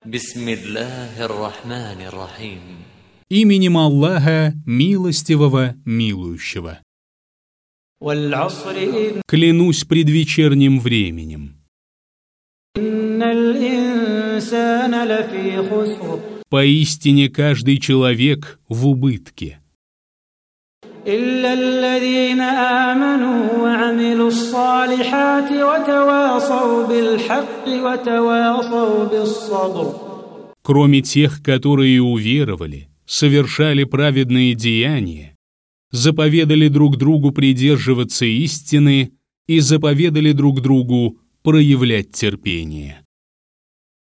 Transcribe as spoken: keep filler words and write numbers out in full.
Бисмиллахир-рахманир-рахим. Именем Аллаха, милостивого, милующего. Клянусь предвечерним временем. Поистине каждый человек в убытке. Кроме тех, которые уверовали, совершали праведные деяния, заповедали друг другу придерживаться истины и заповедали друг другу проявлять терпение.